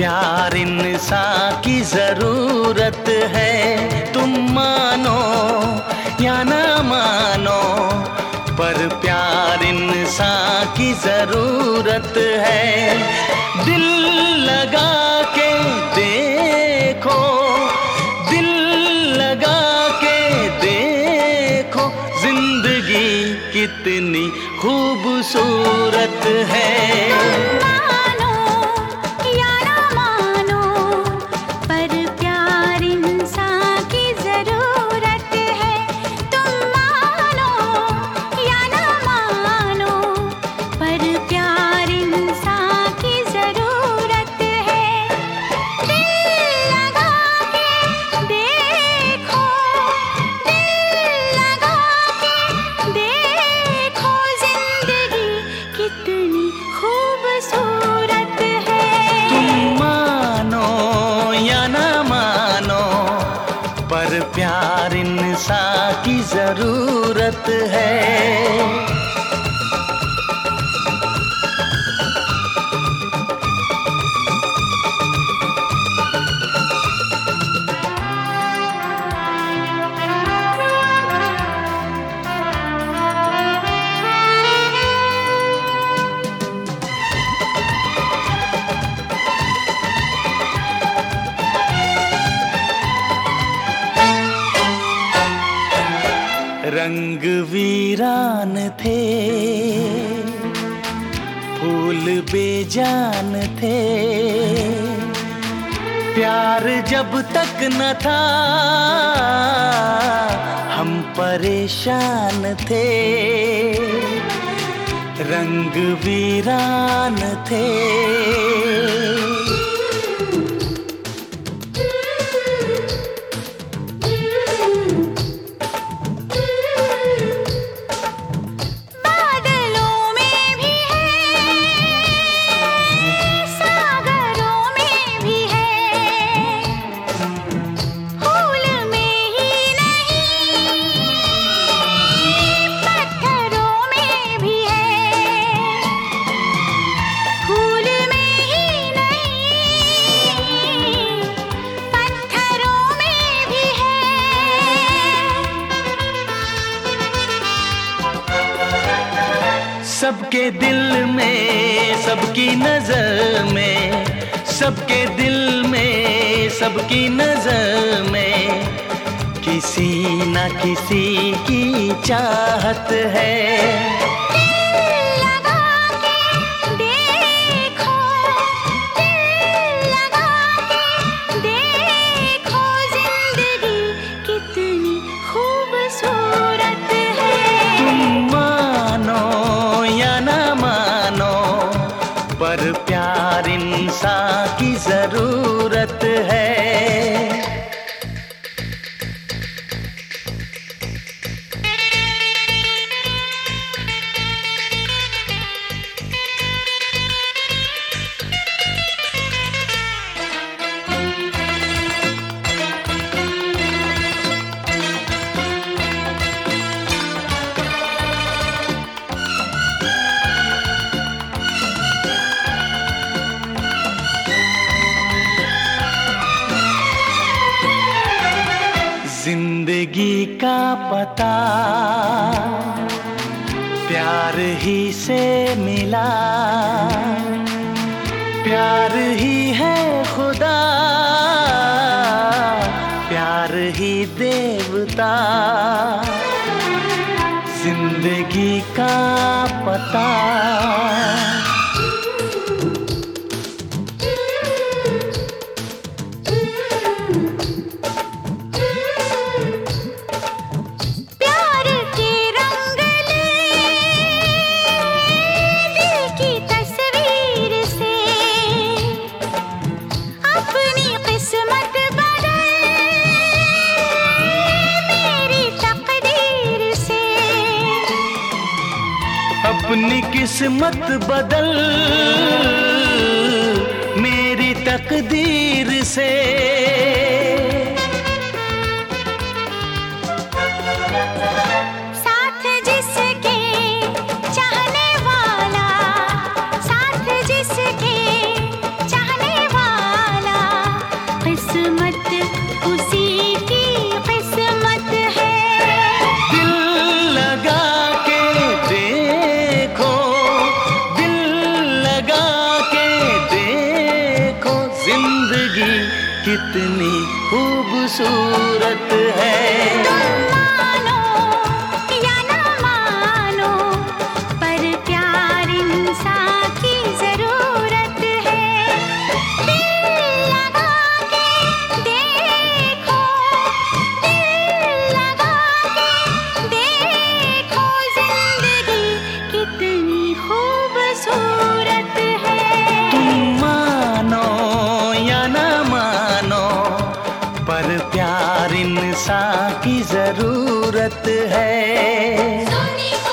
प्यार इंसान की जरूरत है। तुम मानो या ना मानो, पर प्यार इंसान की जरूरत है। दिल लगा के देखो, दिल लगा के देखो, जिंदगी कितनी खूबसूरत है। पर प्यार इंसान की जरूरत है। रंग वीरान थे, फूल बेजान थे, प्यार जब तक न था हम परेशान थे। रंग वीरान थे। सबके दिल में, सबकी नजर में, सबके दिल में, सबकी नजर में किसी न किसी की चाहत है। पर प्यार इंसान की जरूरत है। जिंदगी का पता प्यार ही से मिला, प्यार ही है खुदा, प्यार ही देवता। जिंदगी का पता अपनी किस्मत बदल मेरी तकदीर से। साथ जिसके चाहने वाला, साथ जिसके चाहने वाला, कितनी खूबसूरत है। मानो या ना मानो, पर प्यार इंसान की जरूरत है। दिल लगा के देखो, दिल लगा के देखो, जिंदगी कितनी खूबसूरत है। तुम मानो या ना मानो, पर प्यार इंसान की जरूरत है।